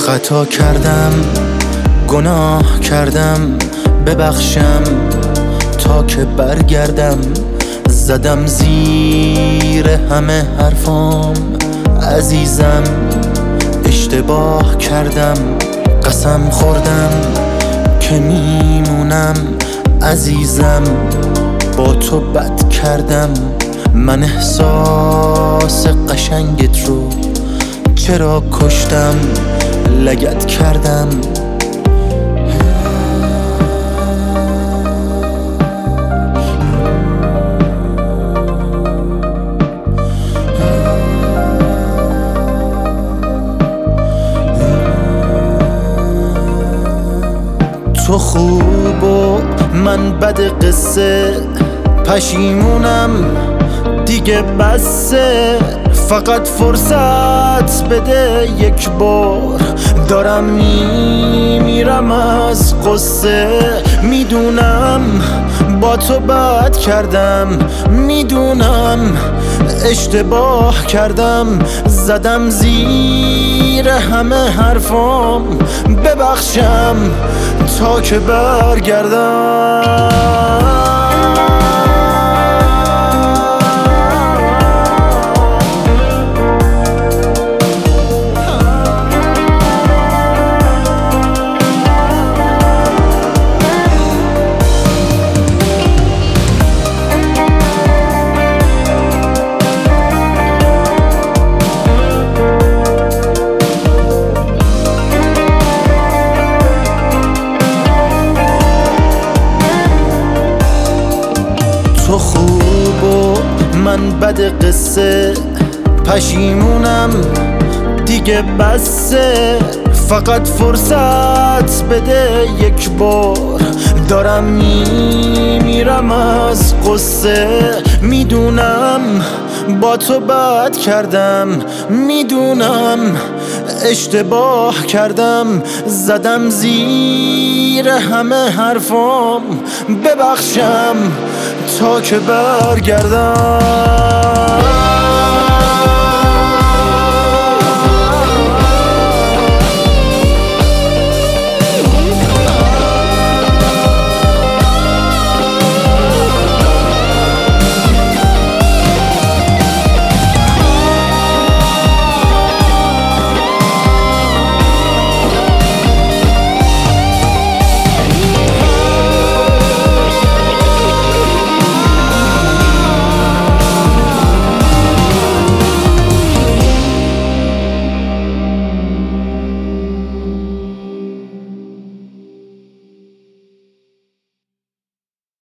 خطا کردم، گناه کردم، ببخشم تا که برگردم. زدم زیر همه حرفام عزیزم، اشتباه کردم، قسم خوردم که میمونم عزیزم. با تو بد کردم، من احساس قشنگت رو چرا کشتم، لگد کردم. تو خوب و من بد قصه، پشیمونم دیگه بسه. فقط فرصت بده یک بار، دارم میمیرم از قصه. میدونم با تو بد کردم، میدونم اشتباه کردم. زدم زیر همه حرفام، ببخشم تا که برگردم. تو خوب و من بد قصه، پشیمونم دیگه بسه. فقط فرصت بده یک بار، دارم میمیرم از قصه. میدونم با تو بد کردم، میدونم اشتباه کردم. زدم زیر همه حرفام، ببخشم تا که برگردم.